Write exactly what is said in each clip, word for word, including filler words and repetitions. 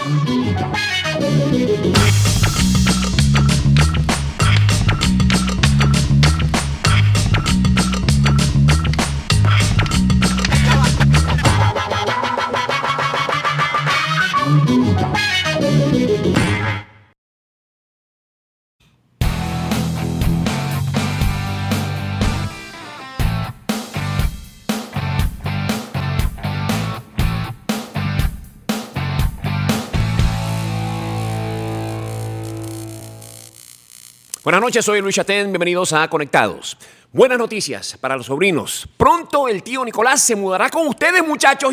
Buenas noches, soy Luis Chatén, bienvenidos a Conectados. Buenas noticias para los sobrinos. Pronto el tío Nicolás se mudará con ustedes, muchachos.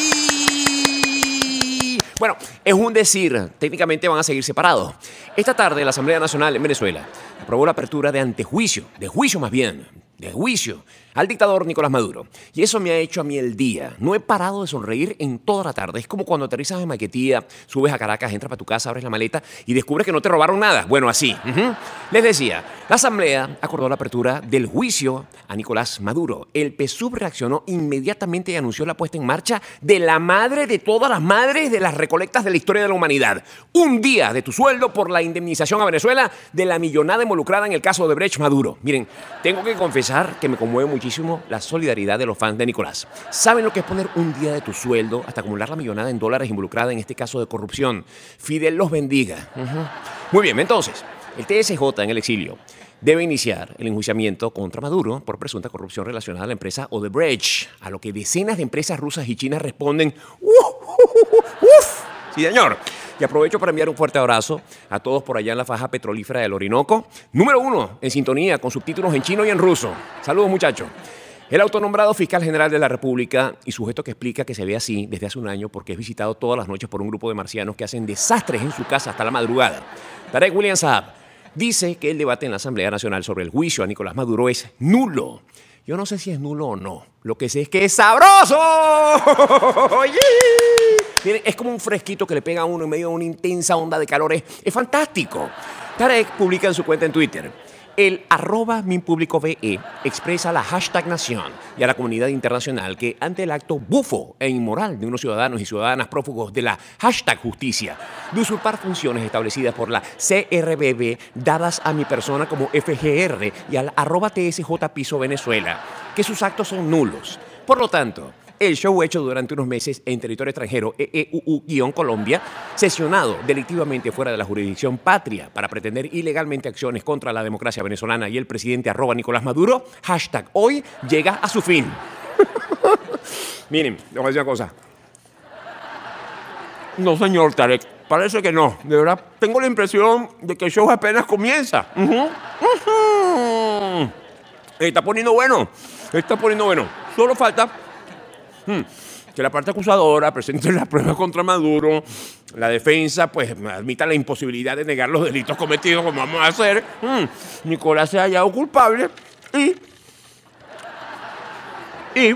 ¡Yay! Bueno, es un decir, técnicamente van a seguir separados. Esta tarde la Asamblea Nacional en Venezuela aprobó la apertura de antejuicio, de juicio más bien, de juicio al dictador Nicolás Maduro. Y eso me ha hecho a mí el día. No he parado de sonreír en toda la tarde. Es como cuando aterrizas en Maiquetía, subes a Caracas, entras para tu casa, abres la maleta y descubres que no te robaron nada. Bueno, así. Uh-huh. Les decía, la Asamblea acordó la apertura del juicio a Nicolás Maduro. El P S U V reaccionó inmediatamente y anunció la puesta en marcha de la madre de todas las madres de las recolectas de la historia de la humanidad. Un día de tu sueldo por la indemnización a Venezuela de la millonada involucrada en el caso de Brecht Maduro. Miren, tengo que confesar que me conmueve muchísimo la solidaridad de los fans de Nicolás. ¿Saben lo que es poner un día de tu sueldo hasta acumular la millonada en dólares involucrada en este caso de corrupción? Fidel los bendiga. Uh-huh. Muy bien, entonces, el T S J en el exilio debe iniciar el enjuiciamiento contra Maduro por presunta corrupción relacionada a la empresa Odebrecht, a lo que decenas de empresas rusas y chinas responden ¡Uf! ¡Uf! ¡Uf! Sí, señor. Y aprovecho para enviar un fuerte abrazo a todos por allá en la faja petrolífera del Orinoco. Número uno, en sintonía, con subtítulos en chino y en ruso. Saludos, muchachos. El autonombrado fiscal general de la República y sujeto que explica que se ve así desde hace un año porque es visitado todas las noches por un grupo de marcianos que hacen desastres en su casa hasta la madrugada. Tarek William Saab dice que el debate en la Asamblea Nacional sobre el juicio a Nicolás Maduro es nulo. Yo no sé si es nulo o no. Lo que sé es que es sabroso. Miren, es como un fresquito que le pega a uno en medio de una intensa onda de calor. Es, es fantástico. Tarek publica en su cuenta en Twitter: el arroba minpublicove expresa la hashtag nación y a la comunidad internacional que ante el acto bufo e inmoral de unos ciudadanos y ciudadanas prófugos de la hashtag justicia, de usurpar funciones establecidas por la C R B B dadas a mi persona como F G R y al arroba T S J Piso Venezuela, que sus actos son nulos. Por lo tanto, el show hecho durante unos meses en territorio extranjero E E U U-Colombia, sesionado delictivamente fuera de la jurisdicción patria para pretender ilegalmente acciones contra la democracia venezolana y el presidente arroba Nicolás Maduro, hashtag hoy llega a su fin. Miren, les voy a decir una cosa. No, señor Tarek, parece que no. De verdad, tengo la impresión de que el show apenas comienza. Uh-huh. Uh-huh. Está poniendo bueno. Está poniendo bueno. Solo falta que la parte acusadora presente las pruebas contra Maduro, la defensa pues admita la imposibilidad de negar los delitos cometidos como vamos a hacer, hmm, Nicolás se ha hallado culpable y y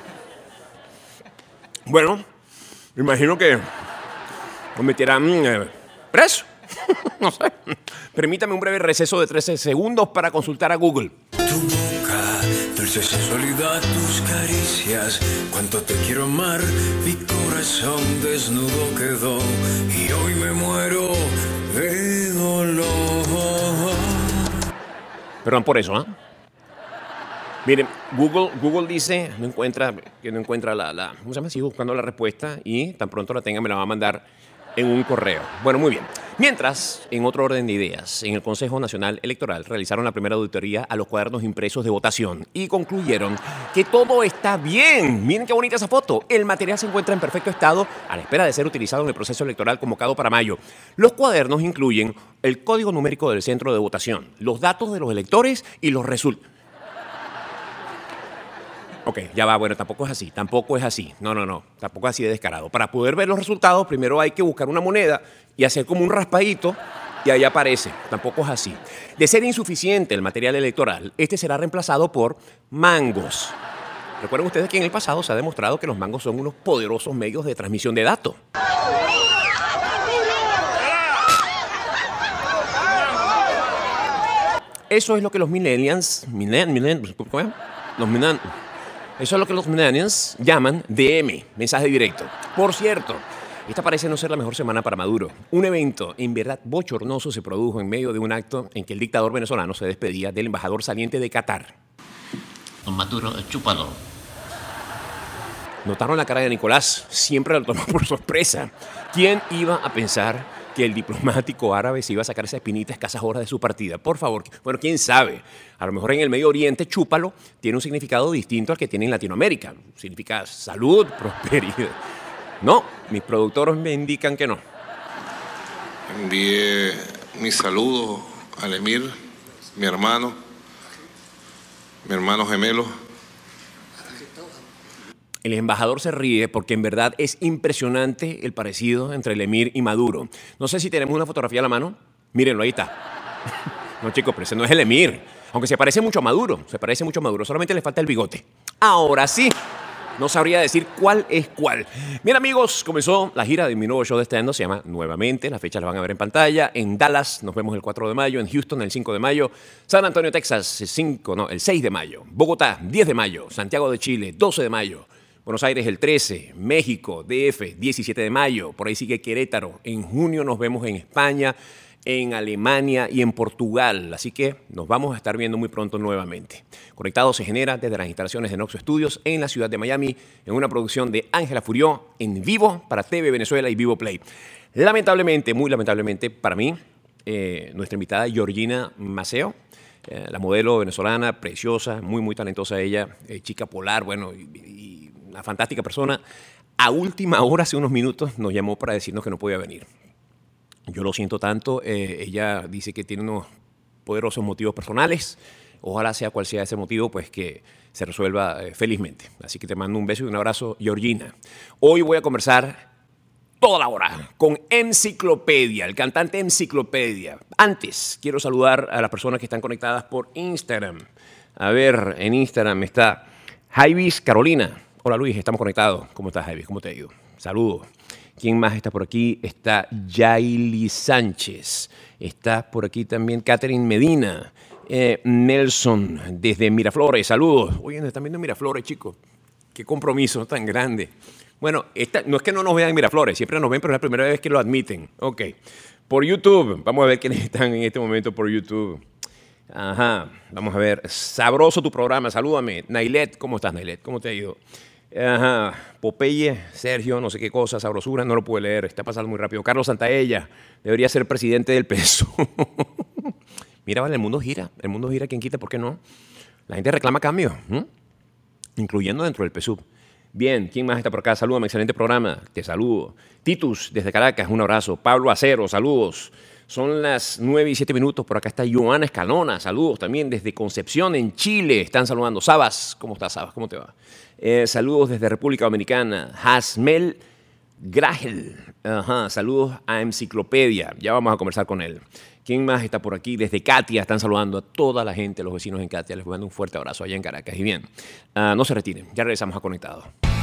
bueno, me imagino que lo meterán eh, preso. No sé. Permítame un breve receso de trece segundos para consultar a Google. Dulce sensualidad, tus caricias, cuánto te quiero amar, mi corazón desnudo quedó y hoy me muero de dolor. Perdón por eso, ¿ah? ¿eh? Miren, Google, Google dice no encuentra, que no encuentra la, la, ¿cómo se llama? Sigo buscando la respuesta y tan pronto la tenga me la va a mandar en un correo. Bueno, muy bien. Mientras, en otro orden de ideas, en el Consejo Nacional Electoral realizaron la primera auditoría a los cuadernos impresos de votación y concluyeron que todo está bien. Miren qué bonita esa foto. El material se encuentra en perfecto estado a la espera de ser utilizado en el proceso electoral convocado para mayo. Los cuadernos incluyen el código numérico del centro de votación, los datos de los electores y los resultados. Ok, ya va, bueno, tampoco es así, tampoco es así. No, no, no, tampoco es así de descarado. Para poder ver los resultados, primero hay que buscar una moneda y hacer como un raspadito y ahí aparece. Tampoco es así. De ser insuficiente el material electoral, este será reemplazado por mangos. Recuerden ustedes que en el pasado se ha demostrado que los mangos son unos poderosos medios de transmisión de datos. Eso es lo que los millennials, millenn, millenn, ¿cómo es? Los millenn, eso es lo que los millennials llaman D M, mensaje directo. Por cierto, Esta parece no ser la mejor semana para Maduro. Un evento en verdad bochornoso se produjo en medio de un acto en que el dictador venezolano se despedía del embajador saliente de Qatar. Don Maduro, chúpalo. Notaron la cara de Nicolás, siempre lo tomó por sorpresa. ¿Quién iba a pensar que el diplomático árabe se iba a sacar esa espinita a escasas horas de su partida? Por favor, bueno, quién sabe. A lo mejor en el Medio Oriente, chúpalo tiene un significado distinto al que tiene en Latinoamérica. Significa salud, prosperidad. No, mis productores me indican que no. Envié mis saludos al Emir, mi hermano, mi hermano gemelo. El embajador se ríe porque en verdad es impresionante el parecido entre el Emir y Maduro. No sé si tenemos una fotografía a la mano. Mírenlo, ahí está. No, chicos, pero ese no es el Emir. Aunque se parece mucho a Maduro, se parece mucho a Maduro. Solamente le falta el bigote. Ahora sí. No sabría decir cuál es cuál. Bien, amigos, comenzó la gira de mi nuevo show de stand-up. Se llama Nuevamente. Las fechas las van a ver en pantalla. En Dallas nos vemos el cuatro de mayo. En Houston el cinco de mayo. San Antonio, Texas, el, cinco, no, el seis de mayo. Bogotá, diez de mayo. Santiago de Chile, doce de mayo. Buenos Aires el trece. México, D F, diecisiete de mayo. Por ahí sigue Querétaro. En junio nos vemos en España, en Alemania y en Portugal. Así que nos vamos a estar viendo muy pronto nuevamente. Conectado se genera desde las instalaciones de Noxo Studios en la ciudad de Miami, en una producción de Ángela Furió en vivo para T V Venezuela y Vivo Play. Lamentablemente, muy lamentablemente para mí, eh, nuestra invitada Georgina Maceo, eh, la modelo venezolana, preciosa, muy, muy talentosa ella, eh, chica polar, bueno, y, y una fantástica persona, a última hora, hace unos minutos, nos llamó para decirnos que no podía venir. Yo lo siento tanto. Eh, ella dice que tiene unos poderosos motivos personales. Ojalá sea cual sea ese motivo, pues que se resuelva eh, felizmente. Así que te mando un beso y un abrazo, Georgina. Hoy voy a conversar toda la hora con Enciclopedia, el cantante Enciclopedia. Antes, quiero saludar a las personas que están conectadas por Instagram. A ver, en Instagram está Jaivis Carolina. Hola Luis, estamos conectados. ¿Cómo estás, Jaivis? ¿Cómo te ha ido? Saludos. ¿Quién más está por aquí? Está Yaili Sánchez. Está por aquí también Catherine Medina. Eh, Nelson, desde Miraflores. Saludos. Oye, nos están viendo en Miraflores, chicos. Qué compromiso tan grande. Bueno, esta, no es que no nos vean en Miraflores. Siempre nos ven, pero es la primera vez que lo admiten. Ok. Por YouTube. Vamos a ver quiénes están en este momento por YouTube. Ajá. Vamos a ver. Sabroso tu programa. Salúdame. Nailet. ¿Cómo estás, Nailet? ¿Cómo te ha ido? Ajá, Popeye, Sergio, no sé qué cosa, sabrosura, no lo pude leer, está pasando muy rápido. Carlos Santaella, debería ser presidente del P S U. Mira, vale, el mundo gira, el mundo gira, ¿quién quita? ¿Por qué no? La gente reclama cambios, ¿eh? Incluyendo dentro del P S U. Bien, ¿quién más está por acá? Salúdame, excelente programa, te saludo. Titus, desde Caracas, un abrazo. Pablo Acero, saludos. Son las nueve y siete minutos, por acá está Joana Escalona, saludos también desde Concepción, en Chile, están saludando. Sabas, ¿cómo estás, Sabas? ¿Cómo te va? Eh, saludos desde República Dominicana. Hasmel Gragel, ajá, saludos a Enciclopedia, ya vamos a conversar con él. ¿Quién más está por aquí? Desde Katia están saludando a toda la gente, los vecinos en Katia, les mando un fuerte abrazo allá en Caracas. Y bien, uh, no se retiren, ya regresamos a Conectados.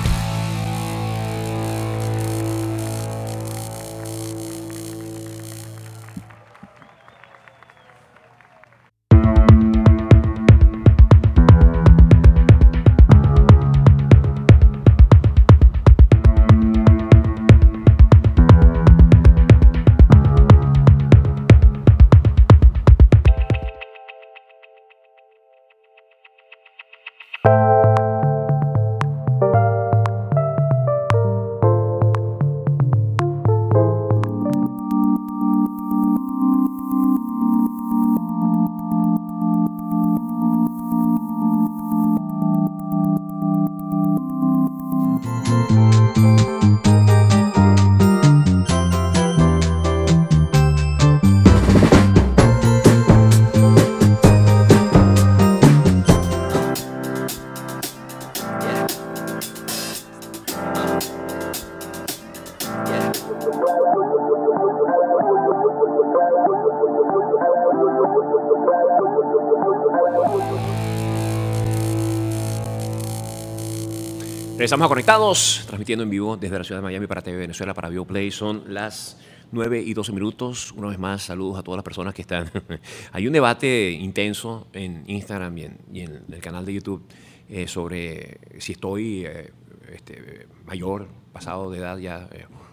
Regresamos a Conectados, transmitiendo en vivo desde la ciudad de Miami para T V Venezuela, para Vivo Play. Son las nueve y doce minutos. Una vez más, saludos a todas las personas que están. Hay un debate intenso en Instagram y en, y en el canal de YouTube eh, sobre si estoy eh, este, mayor, pasado de edad ya, eh,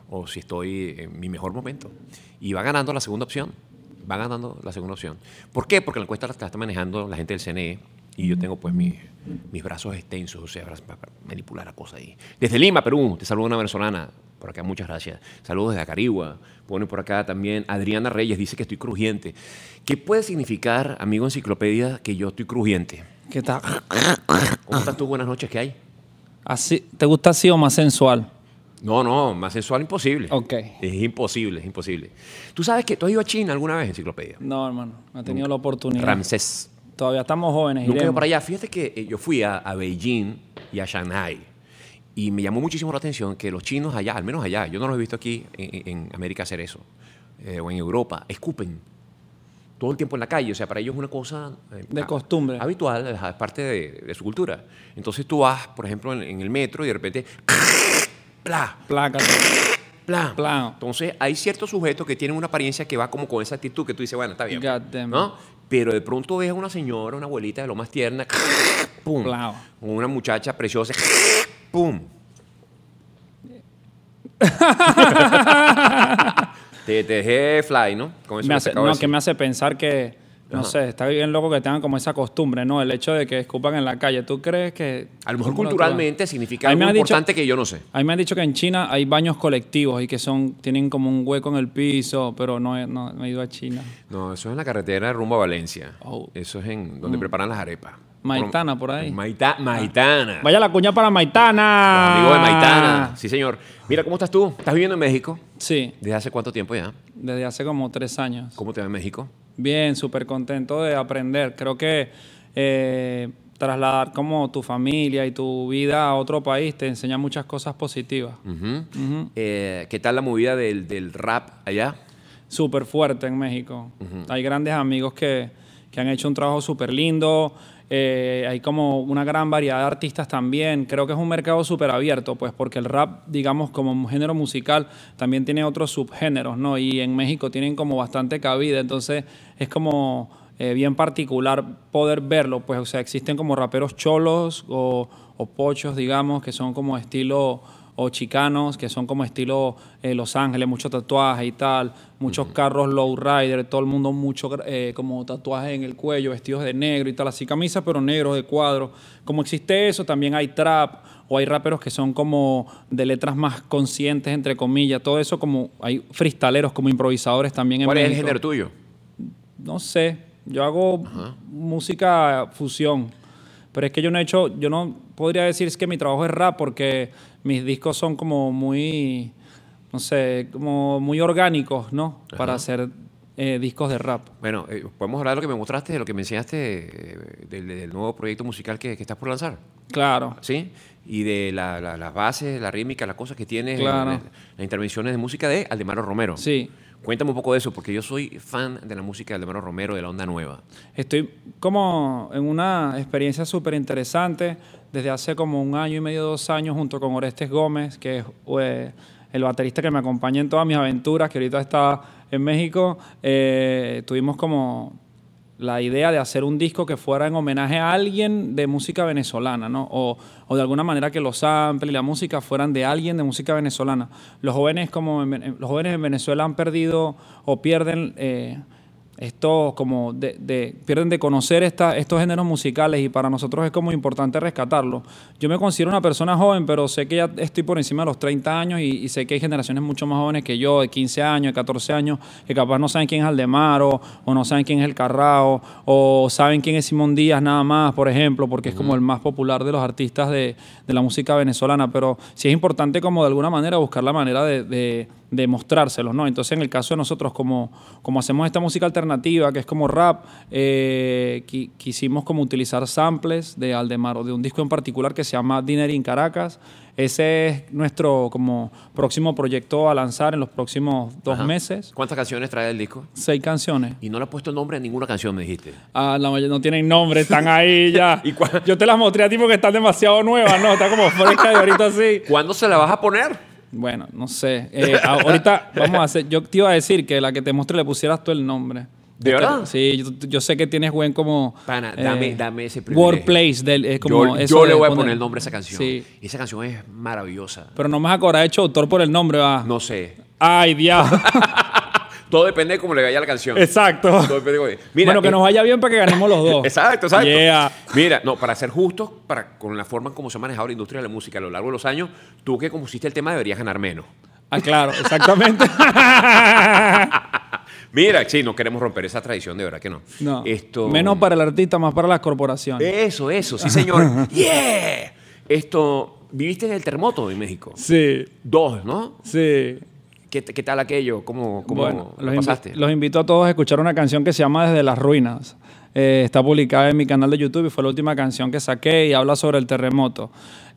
o si estoy en mi mejor momento. Y va ganando la segunda opción. Va ganando la segunda opción. ¿Por qué? Porque la encuesta la está manejando la gente del C N E y yo tengo pues mis, mis brazos extensos, o sea, para manipular la cosa ahí. Desde Lima, Perú, te saluda una venezolana. Por acá, muchas gracias. Saludos desde Acarigua. Pone por acá también Adriana Reyes, dice que estoy crujiente. ¿Qué puede significar, amigo enciclopedia, que yo estoy crujiente? ¿Qué tal? ¿Cómo estás tú? Buenas noches, ¿qué hay? Así, ¿te gusta así o más sensual? No, no, más sensual imposible. Ok. Es imposible, es imposible. ¿Tú sabes que tú has ido a China alguna vez, enciclopedia? No, hermano, no he tenido la oportunidad. Ramsés. Todavía estamos jóvenes. Nunca he ido iremos. para allá. Fíjate que eh, yo fui a, a Beijing y a Shanghái y me llamó muchísimo la atención que los chinos allá, al menos allá, yo no los he visto aquí en, en América hacer eso, eh, o en Europa, escupen todo el tiempo en la calle. O sea, para ellos es una cosa eh, De a- costumbre. habitual, es parte de, de su cultura. Entonces tú vas, por ejemplo, en, en el metro y de repente ¡plá! Plácate. Plan. Plan. Entonces, hay ciertos sujetos que tienen una apariencia que va como con esa actitud que tú dices, bueno, está bien. God damn. ¿No? Pero de pronto ves a una señora, una abuelita de lo más tierna, ¡pum! Plan. Con una muchacha preciosa, ¡pum! te, te dejé fly, ¿no? Con eso Me que hace- te acabo de no, decir. que me hace pensar que, no Ajá. sé, está bien loco que tengan como esa costumbre, ¿no? El hecho de que escupan en la calle. ¿Tú crees que...? A lo mejor ¿cómo lo culturalmente significa A mí me algo han dicho- importante que yo no sé. A mí me han dicho que en China hay baños colectivos y que son tienen como un hueco en el piso, pero no he, no, no he ido a China. No, eso es en la carretera rumbo a Valencia. Oh. Eso es en donde preparan las arepas. Maitana, por ahí. Maita- Maitana. Vaya la cuña para Maitana. Los amigos de Maitana. Sí, señor. Mira, ¿cómo estás tú? ¿Estás viviendo en México? Sí, ¿Desde hace cuánto tiempo ya? desde hace como tres años. ¿Cómo te va en México? Bien, súper contento de aprender. Creo que eh, trasladar como tu familia y tu vida a otro país te enseña muchas cosas positivas. Ujú. Eh, ¿Qué tal la movida del, del rap allá? Súper fuerte en México. Hay grandes amigos que, que han hecho un trabajo súper lindo. Eh, hay como una gran variedad de artistas también. Creo que es un mercado súper abierto, pues porque el rap, digamos, como un género musical, también tiene otros subgéneros, ¿no? Y en México tienen como bastante cabida. Entonces es como eh, bien particular poder verlo. Pues, o sea, existen como raperos cholos o, o pochos, digamos, que son como estilo... o chicanos, que son como estilo eh, Los Ángeles, mucho tatuaje y tal, muchos carros lowrider, todo el mundo mucho eh, como tatuajes en el cuello, vestidos de negro y tal, así camisas pero negros de cuadro. Como existe eso, también hay trap o hay raperos que son como de letras más conscientes, entre comillas, todo eso como hay freestaleros, como improvisadores también en ¿Cuál es el México. género tuyo? No sé, yo hago música fusión, pero es que yo no he hecho, yo no podría decir es que mi trabajo es rap porque mis discos son como muy, no sé, como muy orgánicos, ¿no? Ajá. Para hacer eh, discos de rap. Bueno, eh, podemos hablar de lo que me mostraste, de lo que me enseñaste eh, del, del nuevo proyecto musical que, que estás por lanzar, Claro. ¿sí? Y de la- la- las bases, la rítmica, las cosas que tienes, Claro. eh, las intervenciones de música de Aldemaro Romero. Sí. Cuéntame un poco de eso, porque yo soy fan de la música de Aldemaro Romero, de la onda nueva. Estoy como en una experiencia súper interesante desde hace como un año y medio, dos años, junto con Orestes Gómez, que es eh, el baterista que me acompaña en todas mis aventuras, que ahorita está en México. Eh, tuvimos como la idea de hacer un disco que fuera en homenaje a alguien de música venezolana, ¿no? O, o de alguna manera que los samples y la música fueran de alguien de música venezolana. Los jóvenes, como en, en- los jóvenes en Venezuela han perdido o pierden eh, esto como de, de- pierden de conocer esta, estos géneros musicales y para nosotros es como importante rescatarlo. Yo me considero una persona joven, pero sé que ya estoy por encima de los treinta años y, y sé que hay generaciones mucho más jóvenes que yo, de quince años, de catorce años, que capaz no saben quién es Aldemaro o no saben quién es El Carrao o saben quién es Simón Díaz nada más, por ejemplo, porque es como el más popular de los artistas de, de la música venezolana, pero sí es importante como de alguna manera buscar la manera de... de de mostrárselos, ¿no? Entonces, en el caso de nosotros, como, como hacemos esta música alternativa, que es como rap, eh, qui- quisimos como utilizar samples de Aldemaro, de un disco en particular que se llama Dinner in Caracas. Ese es nuestro como próximo proyecto a lanzar en los próximos dos Ajá. meses. ¿Cuántas canciones trae el disco? Seis canciones. Y no le has puesto nombre a ninguna canción, me dijiste. Ah, la mayoría no tienen nombre, están ahí ya. ¿Y cuál? Yo te las mostré a ti porque están demasiado nuevas, ¿no? Está como fresca de ahorita así. ¿Cuándo se la vas a poner? Bueno, no sé. Eh, ahorita vamos a hacer. Yo te iba a decir que la que te mostré le pusieras tú el nombre. ¿De verdad? Sí, yo, yo sé que tienes buen como... Pana, dame, eh, dame ese privilegio. Wordplays. Del, es como yo eso yo de le voy a poner- poner el nombre a esa canción. Sí. Y esa canción es maravillosa. Pero no me vas a cobrar hecho autor por el nombre, va. No sé. Ay, diablo. Todo depende de cómo le vaya a la canción. Exacto. Todo depende de cómo- Mira, bueno, que eh, nos vaya bien para que ganemos los dos. Exacto, exacto. Yeah. Mira, no, para ser justos, para, con la forma en cómo se ha manejado la industria de la música a lo largo de los años, tú que compusiste el tema deberías ganar menos. Ah, claro, exactamente. Mira, sí, no queremos romper esa tradición, de verdad que no. No. Esto... Menos para el artista, más para las corporaciones. Eso, eso, sí, señor. ¡Yeah! Esto, ¿viviste en el terremoto en México? Sí, Dos, ¿no? sí. ¿Qué, qué tal aquello? ¿Cómo, cómo Bueno, lo los, invi- pasaste? los invito a todos a escuchar una canción que se llama Desde las Ruinas. Eh, está publicada en mi canal de YouTube y fue la última canción que saqué y habla sobre el terremoto.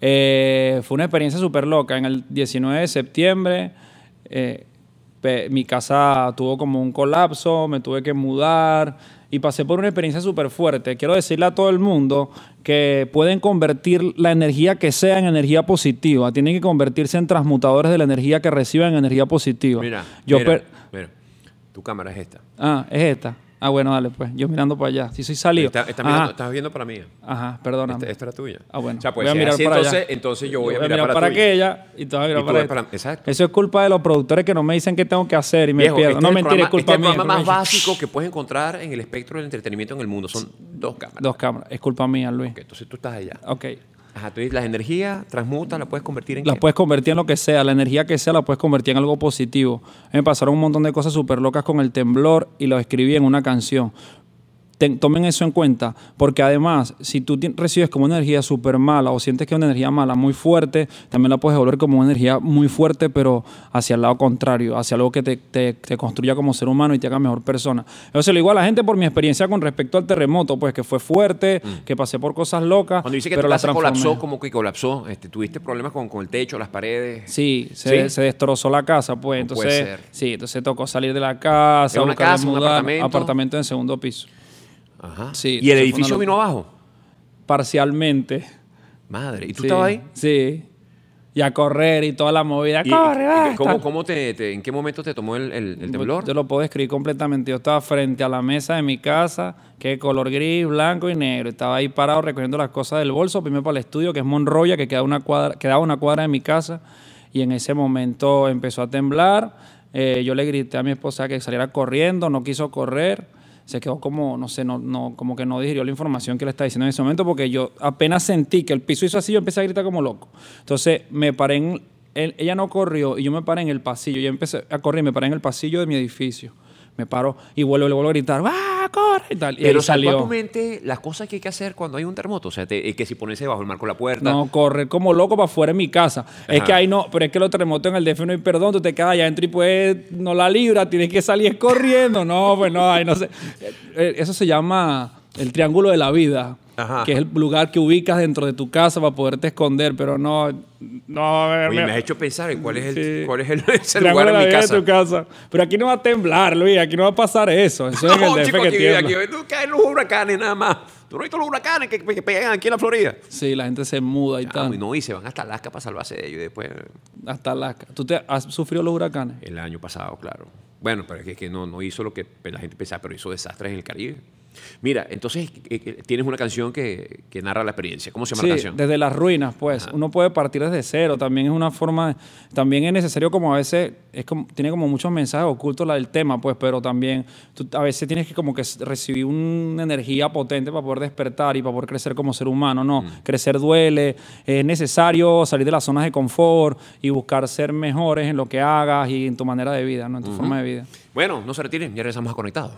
Eh, fue una experiencia súper loca. En el diecinueve de septiembre eh, pe- mi casa tuvo como un colapso, me tuve que mudar y pasé por una experiencia súper fuerte. Quiero decirle a todo el mundo que pueden convertir la energía que sea en energía positiva. Tienen que convertirse en transmutadores de la energía que reciban en energía positiva. Mira, Yo mira, per- mira. Tu cámara es esta. Ah, es esta. Ah, bueno, dale, pues. Yo mirando para allá. Si soy salido. Está- está Ajá. mirando- estás viendo para mí. Ajá, perdóname. Esta, esta era tuya. Ah, bueno. O sea, pues voy a si es mirar así, para entonces, allá. entonces yo Yo voy a mirar, para, para tuya. aquella y tú vas a mirar Y tú para ves esta. para- exacto. Eso es culpa de los productores que no me dicen qué tengo que hacer y me Viejo, pierdo. este No, es el mentira, es programa- culpa este es el mía. programa más culpa mía. básico que puedes encontrar en el espectro del entretenimiento en el mundo. Son dos cámaras. Dos cámaras. Es culpa mía, Luis. Ok, entonces tú estás allá. Ok. Ajá, tú dices, las energías transmutas, las puedes convertir en Las qué? puedes convertir en lo que sea. La energía que sea la puedes convertir en algo positivo. A mí me pasaron un montón de cosas súper locas con el temblor y lo escribí en una canción. Ten- tomen eso en cuenta, porque además, si tú ti- recibes como una energía súper mala o sientes que es una energía mala muy fuerte, también la puedes volver como una energía muy fuerte, pero hacia el lado contrario, hacia algo que te, te- te construya como ser humano y te haga mejor persona. Eso se lo digo a la gente por mi experiencia con respecto al terremoto, pues que fue fuerte, que pasé por cosas locas, Cuando dice que pero tu la casa transformé. colapsó, como que colapsó, este, tuviste problemas con, con el techo, las paredes. Sí, se, ¿Sí? se destrozó la casa, pues. No puede Entonces, ser. sí, entonces tocó salir de la casa, ¿Era una buscar de casa, un mudar, apartamento? apartamento en segundo piso. Ajá. Sí, ¿Y el eso fue edificio una vino abajo? Parcialmente. Madre, ¿y tú Sí, estabas ahí? Sí. Y a correr y toda la movida. ¿Y- ¡Corre, y- va! ¿cómo, Tal. cómo te, te- ¿En qué momento te tomó el, el- el temblor? Yo lo puedo describir completamente. Yo estaba frente a la mesa de mi casa, que es color gris, blanco y negro. Estaba ahí parado recogiendo las cosas del bolso, primero para el estudio, que es Monroya, que queda una cuadra, quedaba una cuadra de mi casa. Y en ese momento empezó a temblar. Eh, yo le grité a mi esposa que saliera corriendo, no quiso correr. Se quedó como, no sé, no, no, como que no digirió la información que le estaba diciendo en ese momento, porque yo apenas sentí que el piso hizo así, yo empecé a gritar como loco. Entonces me paré en, él- ella no corrió y yo me paré en el pasillo. Yo empecé a correr y me paré en el pasillo de mi edificio. Me paro y vuelvo, le vuelvo a gritar, ¡ah, corre! Y tal. Y Pero ahí salió a tu salió. mente las cosas que hay que hacer cuando hay un terremoto. O sea, te- eh, que si ponerse bajo el marco de la puerta. No, correr como loco para afuera de mi casa. Es Ajá. que ahí no, pero es que los terremotos en el D F no hay perdón, tú te quedas allá adentro y pues no la libra, tienes que salir corriendo. No, pues no, ahí no sé. Eh, Eso se llama el triángulo de la vida, Ajá. que es el lugar que ubicas dentro de tu casa para poderte esconder, pero no, no. Oye, me- me has hecho pensar en cuál es el, Sí. cuál es el, ese triángulo lugar de en la mi vida casa. de tu casa. Pero aquí no va a temblar, Luis, aquí no va a pasar eso. Eso es en el No, D F chico, que aquí, tiembla. aquí, tú caen los huracanes nada más. ¿Tú no has visto los huracanes que, que pegan aquí en la Florida? Sí, la gente se muda y Ah, tal. no, y se van hasta Alaska para salvarse de ellos y después... Hasta Alaska. ¿Tú te has sufrido los huracanes? El año pasado, claro. Bueno, pero es que, que no, no hizo lo que la gente pensaba, pero hizo desastres en el Caribe. Mira, entonces eh, eh, tienes una canción que, que narra la experiencia. ¿Cómo se llama Sí, la canción? desde las ruinas, pues. Uno puede partir desde cero. También es una forma... También es necesario como a veces... Es como, tiene como muchos mensajes ocultos la del tema, pues. Pero también tú a veces tienes que como que recibir una energía potente para poder despertar y para poder crecer como ser humano, ¿no? Crecer duele. Es necesario salir de las zonas de confort y buscar ser mejores en lo que hagas y en tu manera de vida, ¿no? En tu forma de vida. Bueno, no se retiren, ya regresamos a Conectados.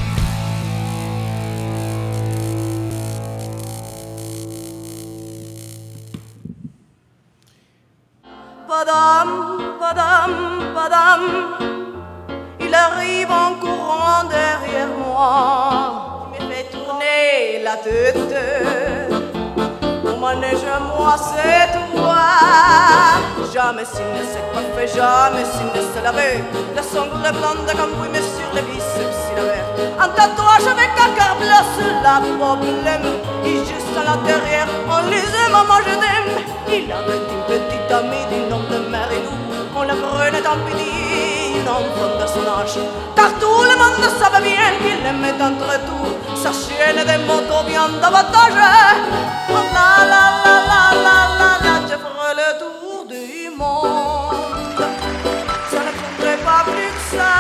Padam, padam, padam, il arrive en courant derrière moi, il me fait tourner la tête. Mon manège à moi, c'est toi. Jamais s'il ne s'est coiffé, jamais s'il ne se lavait. La sangle blonde comme oui, mais sur les biceps, il avait un tatouage avec un cœur bleu sur la problème. Et juste à l'intérieur, on lisait maman, je t'aime. Il avait une petite amie du nom de Marilou. On malheureux n'est en pitié une enfant de son âge. Car tout le monde savait bien qu'il aimait entre tout sa chienne des motos bien davantage. La la la la la la la, je ferai le tour du monde. Ça ne prendrait pas plus que ça.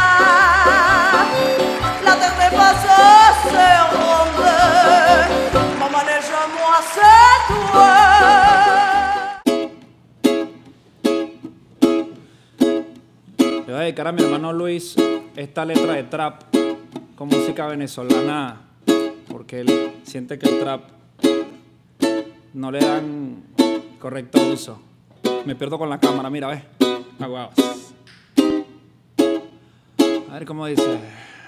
La terre n'est pas assez ronde. Mon manège à moi c'est toi. Le voy a dedicar a mi hermano Luis esta letra de trap con música venezolana porque él siente que el trap no le dan correcto uso. Me pierdo con la cámara, mira, ¿ves? Aguas. A ver cómo dice.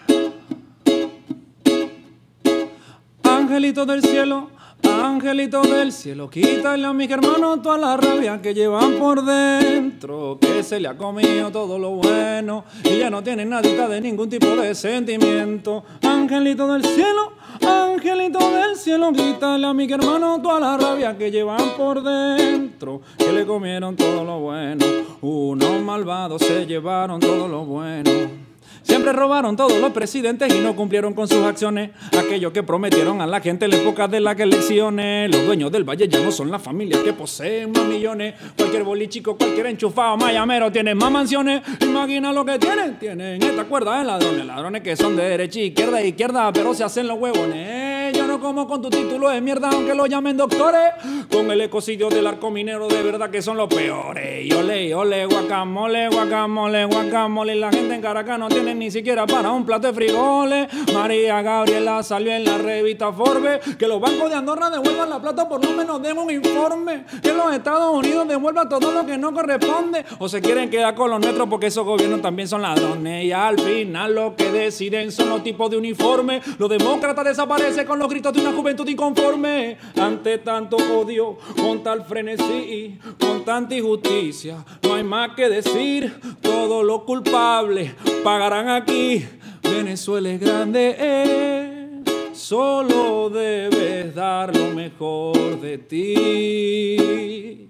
Angelito del cielo, angelito del cielo, quítale a mis hermanos toda la rabia que llevan por dentro, que se le ha comido todo lo bueno y ya no tienen nadita de ningún tipo de sentimiento. Angelito del cielo, angelito del cielo, quítale a mis hermanos toda la rabia que llevan por dentro, que le comieron todo lo bueno. Unos malvados se llevaron todo lo bueno. Siempre robaron todos los presidentes y no cumplieron con sus acciones. Aquello que prometieron a la gente en la época de las elecciones. Los dueños del valle ya no son las familias que poseen más millones. Cualquier bolichico, cualquier enchufado mayamero tiene más mansiones. Imagina lo que tienen. Tienen esta cuerda de ladrones. Ladrones que son de derecha, izquierda, izquierda, pero se hacen los huevones. Yo no como con tu título de mierda, aunque lo llamen doctores. Con el ecocidio del arco minero, de verdad que son los peores. Y ole, y ole, guacamole, guacamole, guacamole. Y la gente en Caracas no tiene ni siquiera para un plato de frijoles. María Gabriela salió en la revista Forbes que los bancos de Andorra devuelvan la plata por lo menos den un informe. Que los Estados Unidos devuelvan todo lo que no corresponde. O se quieren quedar con los nuestros porque esos gobiernos también son ladrones. Y al final lo que deciden son los tipos de uniforme. Los demócratas desaparecen con los gritos de una juventud inconforme. Ante tanto odio, con tal frenesí, con tanta injusticia, no hay más que decir. Todos los culpables pagarán aquí. Venezuela es grande, eh. Solo debes dar lo mejor de ti.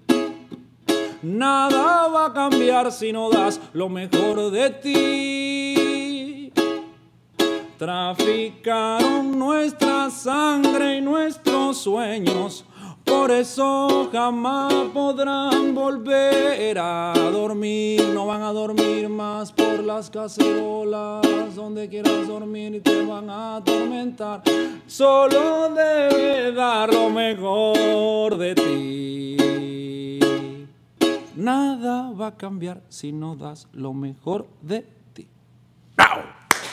Nada va a cambiar si no das lo mejor de ti. Traficaron nuestra sangre y nuestros sueños. Por eso jamás podrán volver a dormir. No van a dormir más por las cacerolas. Donde quieras dormir te van a atormentar. Solo debes dar lo mejor de ti. Nada va a cambiar si no das lo mejor de ti. ¡Bravo!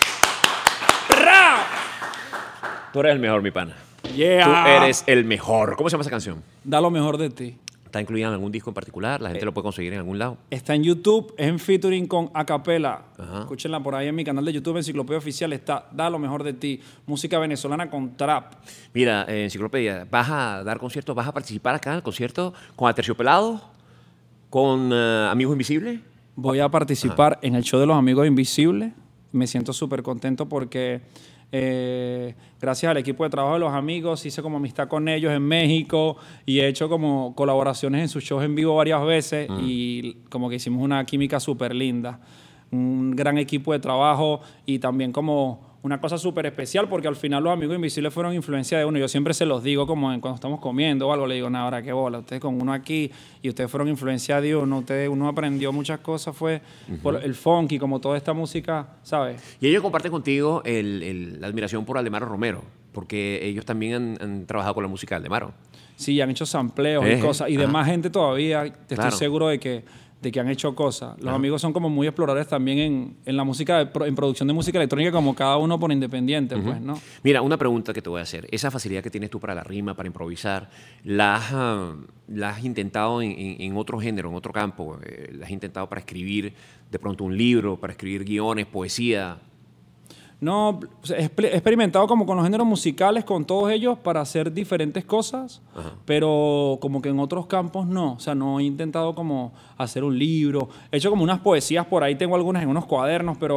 ¡Bravo! Tú eres el mejor, mi pana. Yeah. Tú eres el mejor. ¿Cómo se llama esa canción? Da lo mejor de ti. ¿Está incluida en algún disco en particular? ¿La gente Eh, lo puede conseguir en algún lado? Está en YouTube, es en featuring con Acapela. Ajá. Escúchenla por ahí en mi canal de YouTube, Enciclopedia Oficial. Está Da lo mejor de ti. Música venezolana con trap. Mira, eh, Enciclopedia, ¿vas a dar conciertos? ¿Vas a participar acá en el concierto con Aterciopelados? ¿Con uh, Amigos Invisibles? Voy a participar Ajá. en el show de los Amigos Invisibles. Me siento súper contento porque eh, gracias al equipo de trabajo de los amigos hice como amistad con ellos en México y he hecho como colaboraciones en sus shows en vivo varias veces uh-huh. y como que hicimos una química súper linda. Un gran equipo de trabajo y también como una cosa súper especial porque al final los Amigos Invisibles fueron influencia de uno. Yo siempre se los digo como en, cuando estamos comiendo o algo, le digo, nada, ahora qué bola, ustedes con uno aquí y ustedes fueron influencia de uno. Ustedes, uno aprendió muchas cosas, fue uh-huh. por el funky, como toda esta música, ¿sabes? Y ellos comparten contigo el, el, la admiración por Aldemaro Romero, porque ellos también han, han trabajado con la música de Aldemaro. Sí, han hecho sampleos eh, y cosas, y de más gente todavía, estoy claro. seguro de que de que han hecho cosas. Los Ajá. amigos son como muy exploradores también en, en la música, de, en producción de música electrónica, como cada uno por independiente, uh-huh. pues, ¿no? Mira, una pregunta que te voy a hacer. Esa facilidad que tienes tú para la rima, para improvisar, ¿la has, uh, la has intentado en, en, en otro género, en otro campo? Eh, ¿La has intentado para escribir de pronto un libro, para escribir guiones, poesía? No, he experimentado como con los géneros musicales, con todos ellos, para hacer diferentes cosas, Ajá. pero como que en otros campos no. O sea, no he intentado como hacer un libro. He hecho como unas poesías por ahí, tengo algunas en unos cuadernos, pero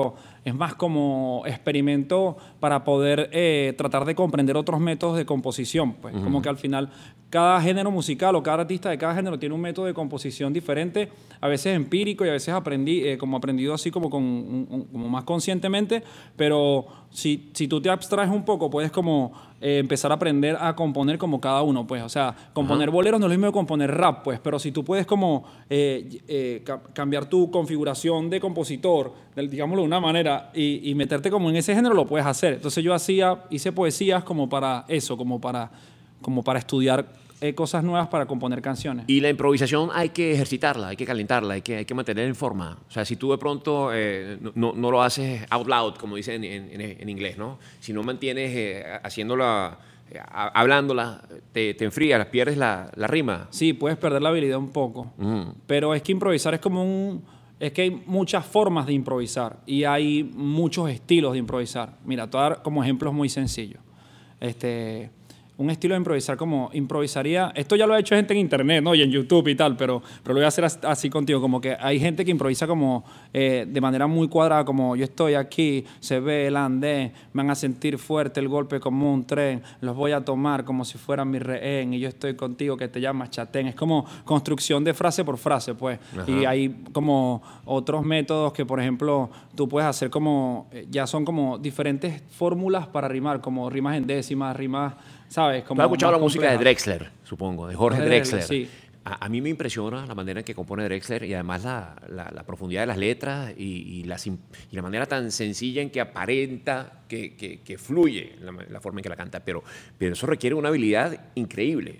es más como experimento para poder eh, tratar de comprender otros métodos de composición. Pues. Uh-huh. Como que al final cada género musical o cada artista de cada género tiene un método de composición diferente, a veces empírico y a veces aprendí, eh, como aprendido así como, con, un, un, como más conscientemente, pero si, si tú te abstraes un poco, puedes como eh, empezar a aprender a componer como cada uno, pues. O sea, componer uh-huh. boleros no es lo mismo que componer rap, pues, pero si tú puedes como eh, eh, ca- cambiar tu configuración de compositor, de, digámoslo de una manera, y, y meterte como en ese género, lo puedes hacer. Entonces yo hacía, hice poesías como para eso, como para, como para estudiar Eh, cosas nuevas para componer canciones. Y la improvisación hay que ejercitarla, hay que calentarla, hay que, hay que mantenerla en forma. O sea, si tú de pronto eh, no, no lo haces out loud, como dicen en, en, en inglés, ¿no? Si no mantienes eh, haciéndola, eh, hablándola, te, te enfrías, pierdes la, la rima. Sí, puedes perder la habilidad un poco. Mm. Pero es que improvisar es como un... Es que hay muchas formas de improvisar y hay muchos estilos de improvisar. Mira, te voy a dar como ejemplos muy sencillos. Este... Un estilo de improvisar como improvisaría... Esto ya lo ha hecho gente en internet, ¿no? Y en YouTube y tal, pero, pero lo voy a hacer así contigo. Como que hay gente que improvisa como eh, de manera muy cuadrada, como yo estoy aquí, se ve el andén, me van a sentir fuerte el golpe como un tren, los voy a tomar como si fueran mi rehén y yo estoy contigo que te llamas chatén. Es como construcción de frase por frase, pues. Ajá. Y hay como otros métodos que, por ejemplo, tú puedes hacer como... Ya son como diferentes fórmulas para rimar, como rimas en décimas, rimas... ¿Sabes? Como ¿tú has escuchado la compleja. música de Drexler, supongo, de Jorge Drexler? Drexler. Sí. A, a mí me impresiona la manera en que compone Drexler y además la, la, la profundidad de las letras y, y, la, y la manera tan sencilla en que aparenta que, que, que fluye la, la forma en que la canta. Pero, pero eso requiere una habilidad increíble.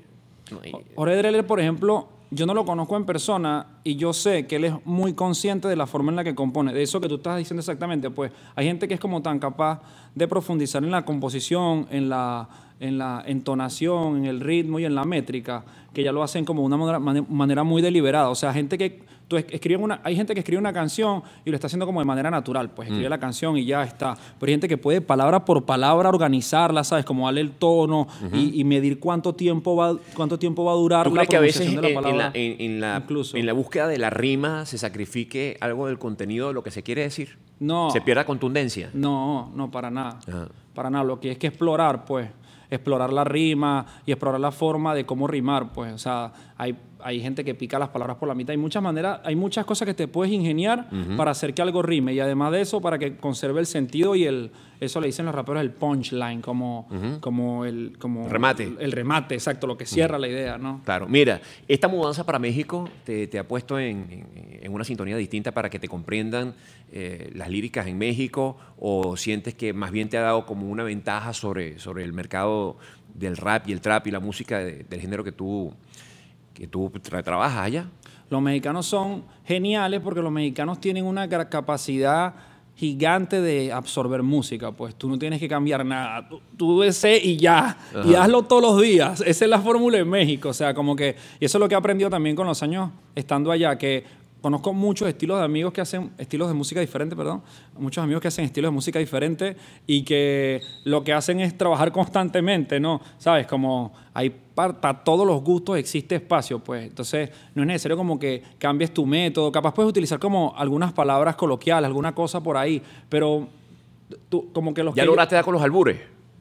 Jorge Drexler, por ejemplo, yo no lo conozco en persona y yo sé que él es muy consciente de la forma en la que compone. De eso que tú estás diciendo exactamente, pues hay gente que es como tan capaz de profundizar en la composición, en la... en la entonación, en el ritmo y en la métrica, que ya lo hacen como de una manera, manera muy deliberada. O sea, gente que tú escribes una, hay gente que escribe una canción y lo está haciendo como de manera natural, pues escribe mm. la canción y ya está. Pero hay gente que puede palabra por palabra organizarla, ¿sabes? Como darle el tono uh-huh. y, y medir cuánto tiempo va, cuánto tiempo va a durar ¿tú la crees que a veces pronunciación de la en, palabra? En la, en, en, la, Incluso. en la búsqueda de la rima se sacrifique algo del contenido de lo que se quiere decir? No. ¿Se pierda contundencia? No, no, para nada. Ajá. Para nada. Lo que hay es que explorar, pues. explorar la rima y explorar la forma de cómo rimar, pues, o sea, hay, hay gente que pica las palabras por la mitad, hay muchas maneras, hay muchas cosas que te puedes ingeniar uh-huh. para hacer que algo rime y además de eso para que conserve el sentido y el, eso le dicen los raperos el punchline, como, uh-huh. como el como remate. El, el remate, exacto, lo que cierra uh-huh. la idea, ¿no? Claro, mira, esta mudanza para México te, te ha puesto en, en, en una sintonía distinta para que te comprendan eh, las líricas en México, o sientes que más bien te ha dado como una ventaja sobre, sobre el mercado del rap y el trap y la música de, del género que tú, que tú tra- trabajas allá? Los mexicanos son geniales porque los mexicanos tienen una capacidad gigante de absorber música, pues tú no tienes que cambiar nada, tú, tú ves y ya, ajá. y hazlo todos los días, esa es la fórmula en México, o sea, como que, y eso es lo que he aprendido también con los años estando allá, que conozco muchos estilos de amigos que hacen estilos de música diferentes, perdón, muchos amigos que hacen estilos de música diferentes y que lo que hacen es trabajar constantemente, ¿no? ¿Sabes? Como hay para, para todos los gustos existe espacio, pues. Entonces, no es necesario como que cambies tu método. Capaz puedes utilizar como algunas palabras coloquiales, alguna cosa por ahí, pero tú, como que los ¿Ya que lograste dar con los albures?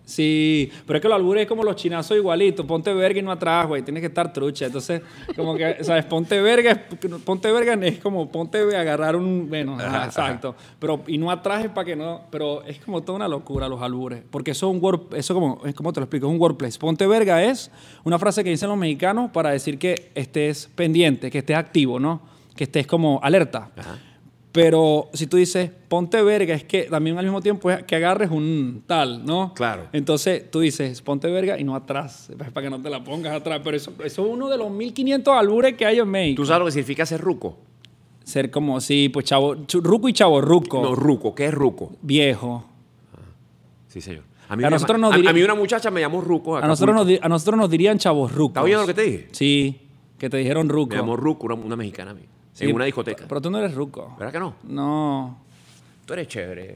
Sí, pero es que los albures es como los chinazos igualitos. Ponte verga y no atrás, güey. Tienes que estar trucha. Entonces, como que, ¿sabes? Ponte verga, ponte verga es como ponte a agarrar un... Bueno, ajá, exacto. Pero, y no atrás es para que no... Pero es como toda una locura los albures. Porque eso es un word... Eso como... Es como te lo explico, es un wordplay. Ponte verga es una frase que dicen los mexicanos para decir que estés pendiente, que estés activo, ¿no? Que estés como alerta. Ajá. Pero si tú dices, ponte verga, es que también al mismo tiempo es que agarres un tal, ¿no? Claro. Entonces tú dices, ponte verga y no atrás, para que no te la pongas atrás. Pero eso, eso es uno de los mil quinientos albures que hay en México. ¿Tú sabes lo que significa ser ruco? Ser como, sí, pues chavo, ruco y chavo ruco. No, ruco. ¿Qué es ruco? Viejo. Ah, sí, señor. A mí, a, me nosotros llama, nos diría, a, a mí una muchacha me llamó ruco. A nosotros, nos, a nosotros nos dirían chavos rucos. ¿Estás oyendo lo que te dije? Sí, que te dijeron ruco. Me llamó ruco una, una mexicana a mí. Sí, en una discoteca. Pero tú no eres ruco. ¿Verdad que no? No. Tú eres chévere.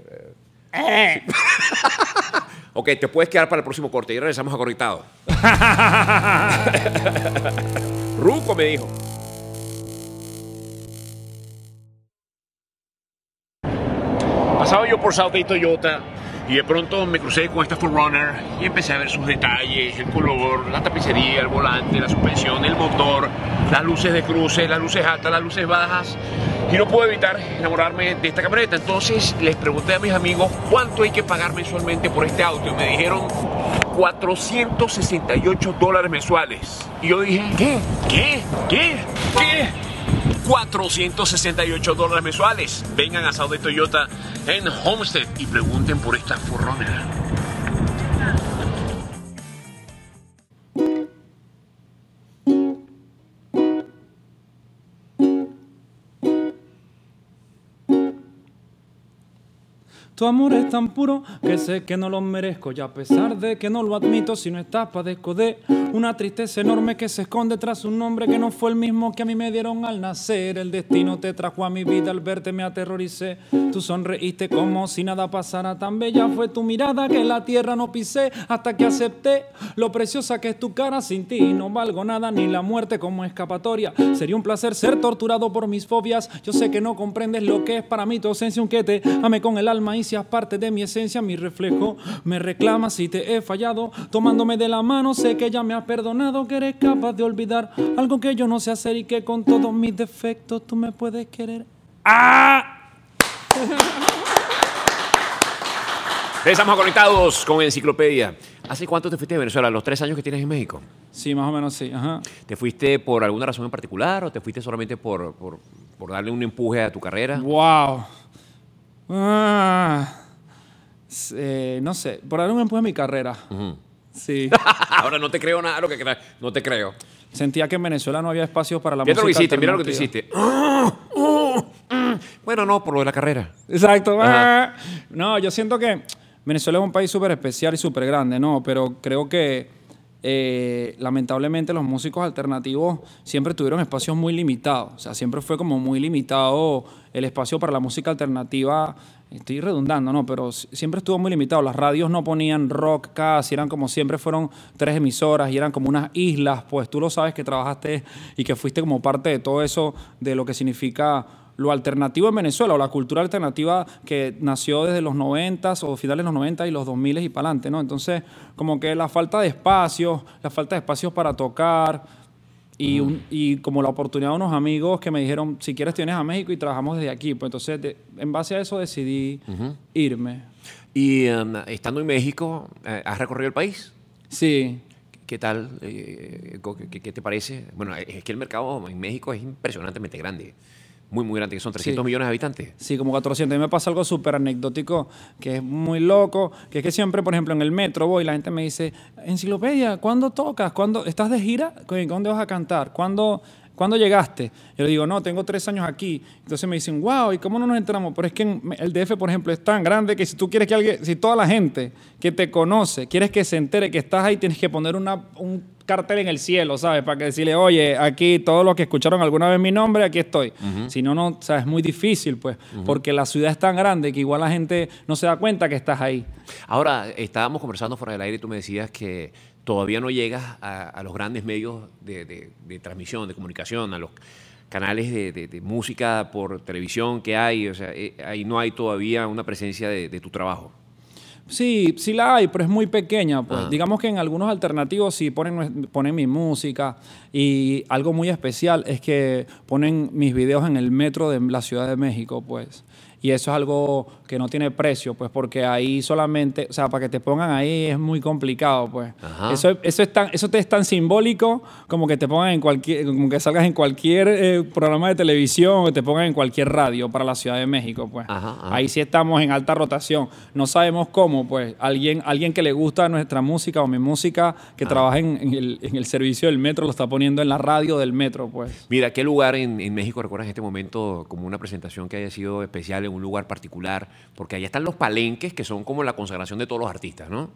Eh. Sí. Ok, te puedes quedar para el próximo corte y regresamos a Conectado. Ruco me dijo. Pasaba yo por Southgate Toyota y de pronto me crucé con esta four runner y empecé a ver sus detalles, el color, la tapicería, el volante, la suspensión, el motor, las luces de cruce, las luces altas, las luces bajas. Y no pude evitar enamorarme de esta camioneta. Entonces les pregunté a mis amigos cuánto hay que pagar mensualmente por este auto. Y me dijeron cuatrocientos sesenta y ocho dólares mensuales. Y yo dije, ¿qué? ¿Qué? ¿Qué? ¿Qué? cuatrocientos sesenta y ocho dólares mensuales. Vengan a Southgate Toyota en Homestead y pregunten por esta four runner. Tu amor es tan puro que sé que no lo merezco, y a pesar de que no lo admito, si no estás padezco de una tristeza enorme que se esconde tras un nombre que no fue el mismo que a mí me dieron al nacer. El destino te trajo a mi vida, al verte me aterroricé. Tú sonreíste como si nada pasara, tan bella fue tu mirada que la tierra no pisé, hasta que acepté lo preciosa que es tu cara. Sin ti no valgo nada, ni la muerte como escapatoria. Sería un placer ser torturado por mis fobias. Yo sé que no comprendes lo que es para mí tu ausencia, aunque te ame con el alma y seas parte de mi esencia. Mi reflejo me reclama si te he fallado. Tomándome de la mano sé que ya me has perdonado, que eres capaz de olvidar algo que yo no sé hacer y que con todos mis defectos tú me puedes querer. ¡Ah! Estamos conectados con Enciclopedia. ¿Hace cuánto te fuiste de Venezuela? ¿Los tres años que tienes en México? Sí, más o menos sí. Ajá. ¿Te fuiste por alguna razón en particular o te fuiste solamente por, por, por darle un empuje a tu carrera? ¡Wow! Ah, eh, no sé, por darle un empuje a mi carrera. Uh-huh. Sí. Ahora no te creo nada lo que creas. No te creo. Sentía que en Venezuela no había espacios para la mira música lo que hiciste, mira lo que tú hiciste. Bueno, no, por lo de la carrera. Exacto. Ah. No, yo siento que Venezuela es un país súper especial y súper grande, ¿no? Pero creo que eh, lamentablemente los músicos alternativos siempre tuvieron espacios muy limitados. O sea, siempre fue como muy limitado el espacio para la música alternativa. Estoy redundando, ¿no? Pero siempre estuvo muy limitado. Las radios no ponían rock casi, eran como siempre fueron tres emisoras y eran como unas islas. Pues tú lo sabes que trabajaste y que fuiste como parte de todo eso, de lo que significa lo alternativo en Venezuela, o la cultura alternativa que nació desde los noventas o finales de los noventa y los dos miles y para adelante, ¿no? Entonces, como que la falta de espacios, la falta de espacios para tocar y, un, y como la oportunidad de unos amigos que me dijeron, si quieres te vienes a México y trabajamos desde aquí. Pues entonces, de, en base a eso decidí uh-huh. irme. Y um, estando en México, ¿has recorrido el país? Sí. ¿Qué tal? Eh, ¿qué, ¿Qué te parece? Bueno, es que el mercado en México es impresionantemente grande. Muy, muy grande, que son trescientos sí. millones de habitantes. Sí, como cuatrocientos. A mí me pasa algo súper anecdótico, que es muy loco, que es que siempre, por ejemplo, en el metro voy y la gente me dice, Enciclopedia, ¿cuándo tocas? ¿Cuándo estás de gira? ¿Dónde vas a cantar? ¿Cuándo, ¿Cuándo llegaste? Yo le digo, no, tengo tres años aquí. Entonces me dicen, wow, ¿y cómo no nos enteramos? Pero es que en el D F, por ejemplo, es tan grande que si tú quieres que alguien, si toda la gente que te conoce, quieres que se entere que estás ahí, tienes que poner una, un cartel en el cielo, ¿sabes? Para que decirle, oye, aquí todos los que escucharon alguna vez mi nombre, aquí estoy. Uh-huh. Si no, no, o sea, es muy difícil, pues, uh-huh. porque la ciudad es tan grande que igual la gente no se da cuenta que estás ahí. Ahora, estábamos conversando fuera del aire y tú me decías que todavía no llegas a, a los grandes medios de, de, de transmisión, de comunicación, a los canales de, de, de música por televisión que hay. O sea, eh, ahí no hay todavía una presencia de, de tu trabajo. Sí, sí la hay, pero es muy pequeña, pues. Ah. Digamos que en algunos alternativos sí ponen, ponen mi música, y algo muy especial es que ponen mis videos en el metro de la Ciudad de México, pues. Y eso es algo que no tiene precio, pues, porque ahí solamente, o sea, para que te pongan ahí es muy complicado, pues. Ajá. Eso, eso, es tan, eso te es tan simbólico como que te pongan en cualquier, como que salgas en cualquier eh, programa de televisión o que te pongan en cualquier radio para la Ciudad de México, pues. Ajá, ajá. Ahí sí estamos en alta rotación. No sabemos cómo, pues, alguien, alguien que le gusta nuestra música o mi música, que ajá. trabaja en, en, el, en el servicio del metro, lo está poniendo en la radio del metro, pues. Mira, ¿qué lugar en, en México recuerdas en este momento como una presentación que haya sido especial en un lugar particular? Porque allá están los palenques, que son como la consagración de todos los artistas, ¿no?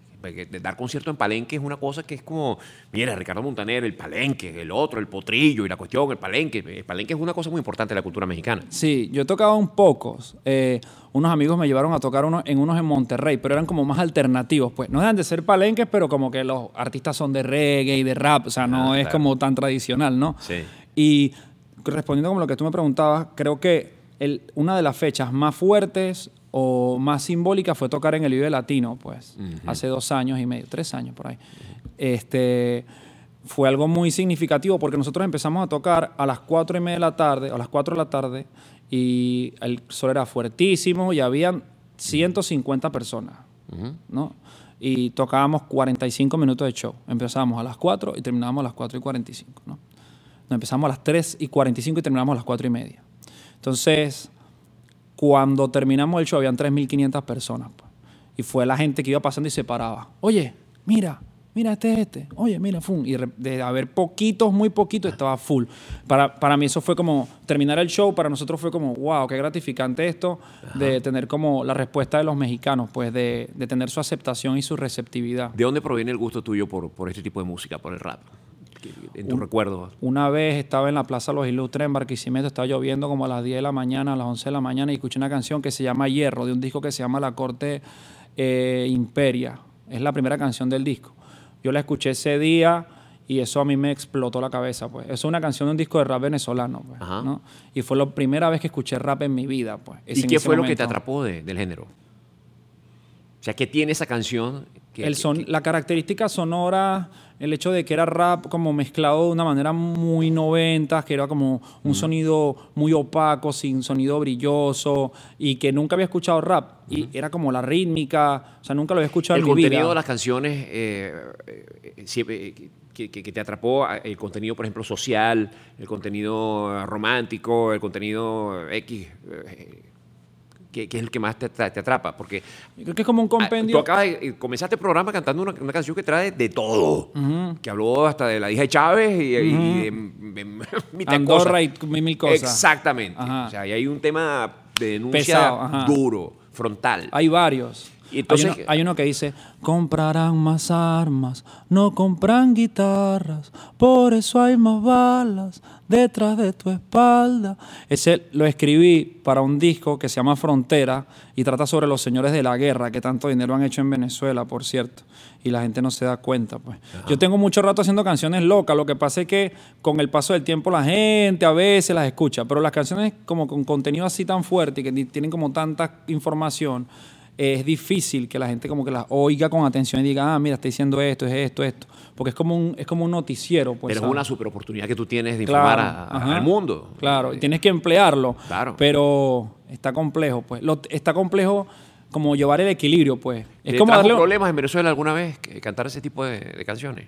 Dar concierto en palenque es una cosa que es como, mira, Ricardo Montaner, el palenque, el otro, el potrillo y la cuestión, el palenque. El palenque es una cosa muy importante de la cultura mexicana. Sí, yo he tocado un pocos. Eh, unos amigos me llevaron a tocar uno, en unos en Monterrey, pero eran como más alternativos, pues. No dejan de ser palenques, pero como que los artistas son de reggae y de rap, o sea, no ah, es claro. como tan tradicional, ¿no? Sí. Y respondiendo como lo que tú me preguntabas, creo que el, una de las fechas más fuertes o más simbólica fue tocar en el Vive Latino, pues, Ujú. hace dos años y medio, tres años por ahí. Este, fue algo muy significativo porque nosotros empezamos a tocar a las cuatro y media de la tarde, a las cuatro de la tarde, y el sol era fuertísimo y habían ciento cincuenta personas, Ujú. ¿no? Y tocábamos cuarenta y cinco minutos de show. Empezábamos a las cuatro y terminábamos a las cuatro y cuarenta y cinco, ¿no? Nos empezamos a las tres y cuarenta y cinco y terminamos a las cuatro y media. Entonces, cuando terminamos el show, habían tres mil quinientas personas, pues. Y fue la gente que iba pasando y se paraba. Oye, mira, mira, este es este. Oye, mira, fum. Y re- de haber poquitos, muy poquitos, estaba full. Para, para mí eso fue como, terminar el show, para nosotros fue como, wow, qué gratificante esto, de tener como la respuesta de los mexicanos, pues, de, de tener su aceptación y su receptividad. ¿De dónde proviene el gusto tuyo por, por este tipo de música, por el rap? En tus recuerdos. Una vez estaba en la Plaza Los Ilustres en Barquisimeto, estaba lloviendo como a las diez de la mañana, a las once de la mañana, y escuché una canción que se llama Hierro, de un disco que se llama La Corte eh, Imperia. Es la primera canción del disco. Yo la escuché ese día y eso a mí me explotó la cabeza, pues. Eso es una canción de un disco de rap venezolano, pues, Ajá. ¿no? Y fue la primera vez que escuché rap en mi vida, pues. Es ¿Y en qué ese fue lo que te momento. atrapó de- del género? O sea, ¿qué tiene esa canción? Que, El que- son, que- la característica sonora, el hecho de que era rap como mezclado de una manera muy noventas, que era como un sonido muy opaco, sin sonido brilloso, y que nunca había escuchado rap. Y era como la rítmica, o sea, nunca lo había escuchado el en mi contenido vida. de las canciones eh, eh, siempre, eh, que, que- que te atrapó, el contenido, por ejemplo, social, el contenido romántico, el contenido X, eh, que, que es el que más te, atra- te atrapa. Porque Yo creo que es como un ah, tú compendio. acabas de, eh, comenzaste el programa cantando una, una canción que trae de todo, que habló hasta de la hija de Chávez y, y de, de mitad de Andorra cosas. y mil, mil cosas. Exactamente. Ajá. O sea, ahí hay un tema de denuncia Pesado, ajá. duro, frontal. Hay varios. Y entonces- hay, uno, hay uno que dice, comprarán más armas, no compran guitarras, por eso hay más balas detrás de tu espalda. Ese lo escribí para un disco que se llama Frontera y trata sobre los señores de la guerra que tanto dinero han hecho en Venezuela, por cierto. Y la gente no se da cuenta, pues. Yo tengo mucho rato haciendo canciones locas. Lo que pasa es que con el paso del tiempo la gente a veces las escucha. Pero las canciones como con contenido así tan fuerte y que ni- tienen como tanta información, es difícil que la gente como que las oiga con atención y diga, ah, mira, está diciendo esto, es esto, esto. Porque es como un, es como un noticiero, pues. Pero es ¿sabes? una super oportunidad que tú tienes de Claro, informar a- a- ajá. al mundo. Claro, y tienes que emplearlo. Claro. Pero está complejo, pues. Lo- está complejo como llevar el equilibrio, pues. Es ¿Te como trajo darle... problemas en Venezuela alguna vez que- cantar ese tipo de, de canciones?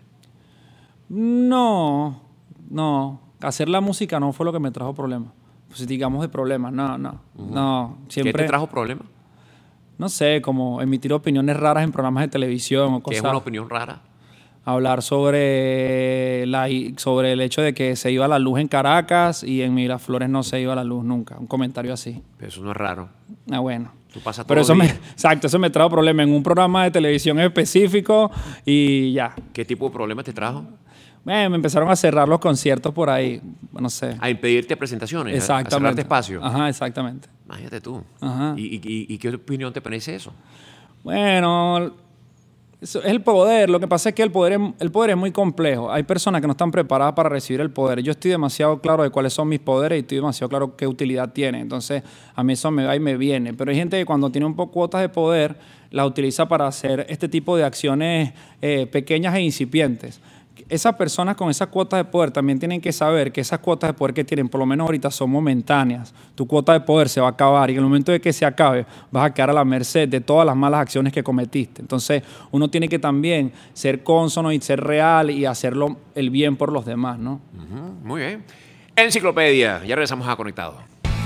No, no. Hacer la música no fue lo que me trajo problemas. Pues digamos de problemas, no, no. No, siempre... ¿Qué te trajo problemas? No sé, como emitir opiniones raras en programas de televisión o Que es cosas. una opinión rara. Hablar sobre, la, sobre el hecho de que se iba la luz en Caracas y en Miraflores no se iba la luz nunca. Un comentario así. Pero eso no es raro. Ah, bueno. Tú pasas Pero todos eso los me, días. exacto, eso me trajo problemas en un programa de televisión específico y ya. ¿Qué tipo de problemas te trajo? Eh, me empezaron a cerrar los conciertos por ahí, no sé. A impedirte presentaciones, a- a Exactamente. cerrarte espacio. Ajá, exactamente. Imagínate tú. Ajá. ¿Y, y- y- y qué opinión te parece eso? Bueno, eso es el poder. Lo que pasa es que el poder, es, el poder es muy complejo. Hay personas que no están preparadas para recibir el poder. Yo estoy demasiado claro de cuáles son mis poderes y estoy demasiado claro qué utilidad tiene. Entonces, a mí eso me va y me viene. Pero hay gente que cuando tiene un poco cuotas de poder, las utiliza para hacer este tipo de acciones eh, pequeñas e incipientes. Esas personas con esas cuotas de poder también tienen que saber que esas cuotas de poder que tienen, por lo menos ahorita, son momentáneas. Tu cuota de poder se va a acabar y en el momento de que se acabe vas a quedar a la merced de todas las malas acciones que cometiste. Entonces uno tiene que también ser cónsono y ser real y hacerlo el bien por los demás, ¿no? Ujú, muy bien. Enciclopedia. Ya regresamos a Conectado.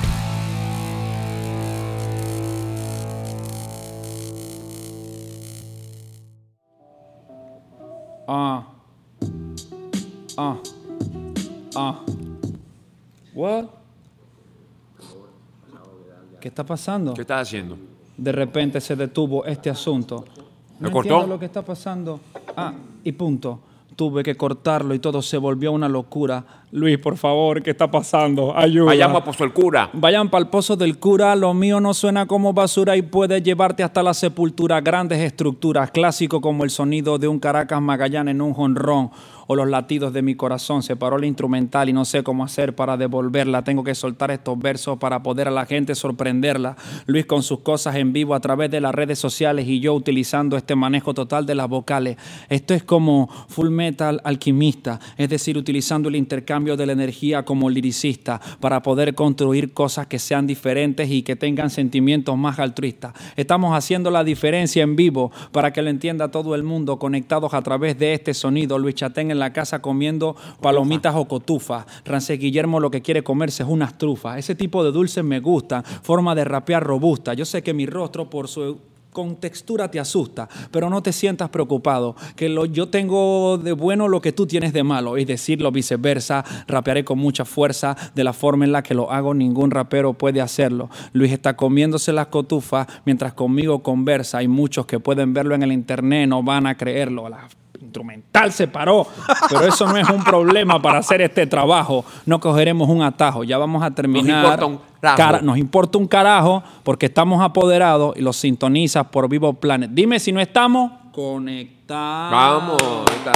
Ah. Ah. Ah. What? ¿Qué está pasando? ¿Qué estás haciendo? De repente se detuvo este asunto. No ¿Me cortó? entiendo lo que está pasando. Ah, y punto. Tuve que cortarlo y todo se volvió una locura. Luis, por favor, ¿qué está pasando? Ayuda. Vayamos a Pozo el Cura. Vayan para el Pozo del Cura, lo mío no suena como basura y puede llevarte hasta la sepultura. Grandes estructuras, clásico como el sonido de un Caracas Magallanes en un jonrón o los latidos de mi corazón. Se paró la instrumental y no sé cómo hacer para devolverla. Tengo que soltar estos versos para poder a la gente sorprenderla. Luis con sus cosas en vivo a través de las redes sociales y yo utilizando este manejo total de las vocales. Esto es como Full Metal Alquimista, es decir, utilizando el intercambio de la energía como liricista para poder construir cosas que sean diferentes y que tengan sentimientos más altruistas. Estamos haciendo la diferencia en vivo para que lo entienda todo el mundo, conectados a través de este sonido. Luis Chatén en la casa comiendo palomitas o cotufas. Rancés Guillermo lo que quiere comerse es unas trufas. Ese tipo de dulces me gustan, forma de rapear robusta. Yo sé que mi rostro por su contextura te asusta, pero no te sientas preocupado, que lo, yo tengo de bueno lo que tú tienes de malo, es decir, lo viceversa. Rapearé con mucha fuerza, de la forma en la que lo hago ningún rapero puede hacerlo. Luis está comiéndose las cotufas mientras conmigo conversa. Hay muchos que pueden verlo en el internet, no van a creerlo. La instrumental se paró, pero eso no es un problema para hacer este trabajo. No cogeremos un atajo, ya vamos a terminar. Nos importa un carajo. Cara, nos importa un carajo porque estamos apoderados y los sintonizas por Vivo Planet. Dime si no estamos conectados. Vamos, está.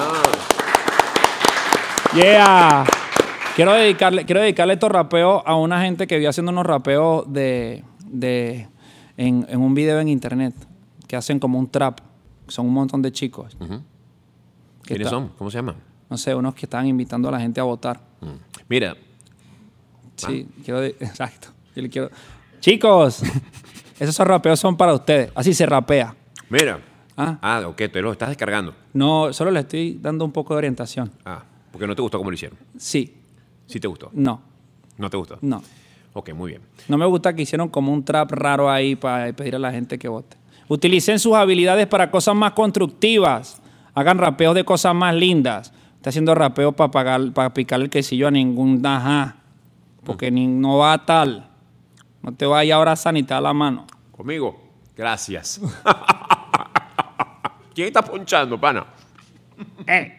Yeah. Quiero dedicarle, quiero dedicarle estos rapeos a una gente que vi haciendo unos rapeos de, de, en, en un video en internet que hacen como un trap. Son un montón de chicos. Uh-huh. ¿Quiénes son? ¿Cómo se llaman? No sé, unos que estaban invitando a la gente a votar. Mm. Mira. Sí, ah. quiero... De, exacto. Yo le quiero... Chicos, esos rapeos son para ustedes. Así se rapea. Mira. Ah, ah ok, te lo estás descargando. No, solo le estoy dando un poco de orientación. Ah, porque no te gustó cómo lo hicieron. Sí. ¿Sí te gustó? No. ¿No te gustó? No. Ok, muy bien. No me gusta que hicieron como un trap raro ahí para pedir a la gente que vote. Utilicen sus habilidades para cosas más constructivas. Hagan rapeos de cosas más lindas. Está haciendo rapeo para pagar, para picar el quesillo a ningún ajá. Porque mm. ni, no va a tal. No te vaya a abrazar ni te da la mano. Conmigo. Gracias. ¿Quién está ponchando, pana? Eh.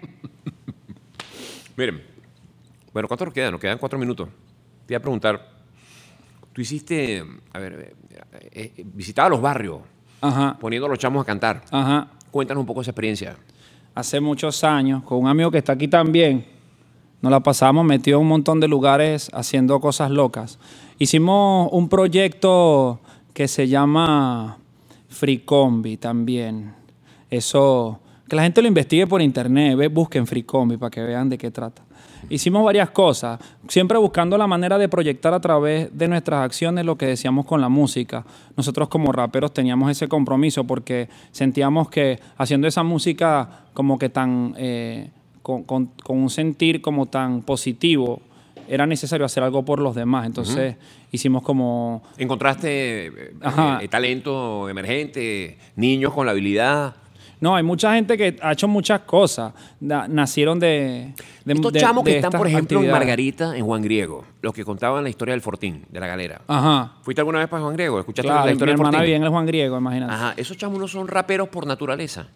Miren. Bueno, ¿cuánto nos queda? Nos quedan cuatro minutos. Te iba a preguntar. Tú hiciste, a ver, eh, eh, visitaba los barrios. Ajá. Poniendo a los chamos a cantar. Ajá. Cuéntanos un poco esa experiencia. Hace muchos años, con un amigo que está aquí también, nos la pasábamos metidos en un montón de lugares haciendo cosas locas. Hicimos un proyecto que se llama Fricombi también. Eso, que la gente lo investigue por internet, ve, busquen Fricombi para que vean de qué trata. Hicimos varias cosas, siempre buscando la manera de proyectar a través de nuestras acciones lo que decíamos con la música. Nosotros como raperos teníamos ese compromiso porque sentíamos que haciendo esa música como que tan, eh, con, con, con un sentir como tan positivo, era necesario hacer algo por los demás. Entonces uh-huh. hicimos como... ¿Encontraste eh, eh, talento emergente, niños con la habilidad? No, hay mucha gente que ha hecho muchas cosas. Na, nacieron de, de Estos de, chamos de que están, por ejemplo, en actividades. Margarita, en Juan Griego, los que contaban la historia del Fortín, de la galera. Ajá. ¿Fuiste alguna vez para Juan Griego? ¿Escuchaste Claro, la historia mi del hermana Fortín? vive en el Juan Griego, imagínate. Ajá, esos chamos no son raperos por naturaleza.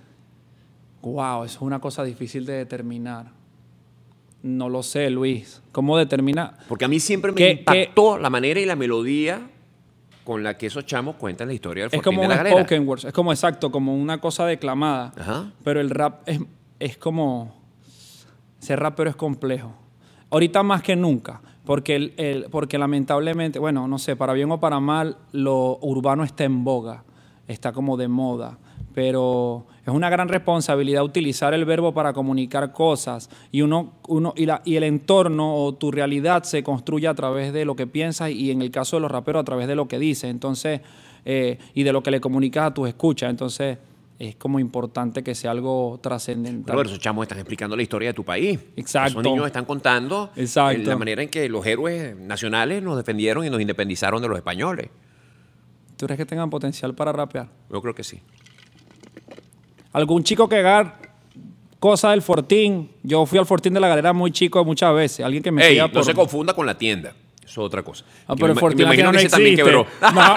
Wow, eso es una cosa difícil de determinar. No lo sé, Luis. ¿Cómo determina? Porque a mí siempre me ¿Qué, impactó qué? la manera y la melodía con la que esos chamos cuentan la historia del Fortín es como de la un galera. spoken words, es como exacto, como una cosa declamada. Ajá. Pero el rap es, es como... Ser rapero es complejo. Ahorita más que nunca. Porque, el, el, porque lamentablemente, bueno, no sé, para bien o para mal, lo urbano está en boga. Está como de moda. Pero es una gran responsabilidad utilizar el verbo para comunicar cosas y uno, uno y, la, y el entorno o tu realidad se construye a través de lo que piensas y en el caso de los raperos a través de lo que dices, entonces eh, y de lo que le comunicas a tus escuchas, entonces es como importante que sea algo trascendental. Pero esos chamos están explicando la historia de tu país. Exacto. Esos niños están contando Exacto. la manera en que los héroes nacionales nos defendieron y nos independizaron de los españoles. ¿Tú crees que tengan potencial para rapear? Yo creo que sí. Algún chico que haga cosas del Fortín. Yo fui al Fortín de la Galera muy chico muchas veces. Alguien que me Ey, siga no por... se confunda con la tienda. Eso es otra cosa. Ah, Que pero me, el Fortín me imagino aquí no que ese también existe. quebró. No.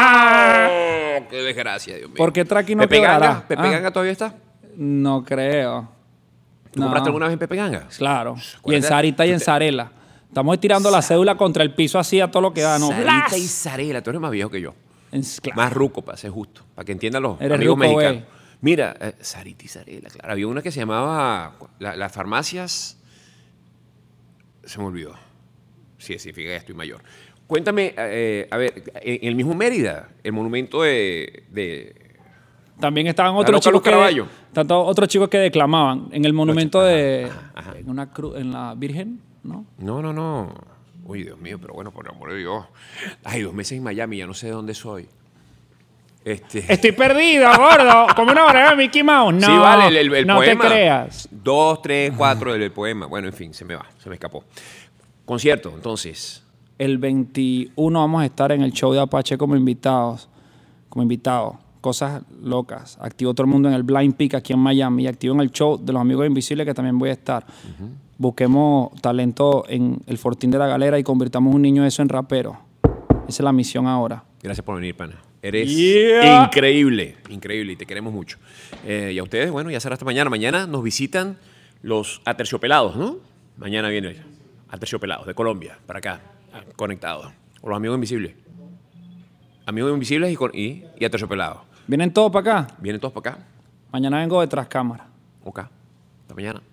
Oh, ¡qué desgracia, Dios mío! ¿Por qué Traki no ¿Pepe quebrará? Ganga? ¿Pepe Ah. Ganga todavía está? No creo. ¿Tú No. compraste alguna vez en Pepe Ganga? Claro. Y en Acuérdate, Sarita y tú en te- Zarela. Estamos tirando la cédula contra el piso así a todo lo que da, ¿no? Sarita ¡Blas! y Zarela. Tú eres más viejo que yo. En- claro. Más ruco, para ser justo. Para que entiendan los Eres amigos ruco, mexicanos. güey. Mira, eh, Sarita y Zarela, claro. Había una que se llamaba... la- Las farmacias... Se me olvidó. Sí, sí, fíjate, ya estoy mayor. Cuéntame, eh, a ver, en el mismo Mérida, el monumento de... de También estaban La otros loca chicos Luz que Caraballo. tanto otros chicos que declamaban en el monumento Ajá, de ajá, ajá. en una cruz en la Virgen, ¿no? no, no, no. Uy, Dios mío, pero bueno, por el amor de Dios. Ay, dos meses en Miami, ya no sé de dónde soy. Este... Estoy perdido, gordo, como una hora de Mickey Mouse. No, sí, vale, el, el- el no poema. te creas. Dos, tres, cuatro del poema. Bueno, en fin, se me va, se me escapó. Concierto, entonces. El veintiuno vamos a estar en el show de Apache como invitados, como invitados. Cosas locas. Activo todo el mundo en el Blind Peak aquí en Miami y activo en el show de los Amigos Invisibles que también voy a estar. Busquemos talento en el Fortín de la Galera y convirtamos un niño eso en rapero. Esa es la misión ahora. Gracias por venir, pana. Eres Yeah. increíble, increíble y te queremos mucho. Eh, y a ustedes, bueno, ya será hasta mañana. Mañana nos visitan los Aterciopelados, ¿no? Mañana viene Aterciopelados de Colombia, para acá, conectados. O los Amigos Invisibles. Amigos Invisibles y, con- y, y Aterciopelados. ¿Vienen todos para acá? Vienen todos para acá. Mañana vengo detrás cámara. Ok. Hasta mañana.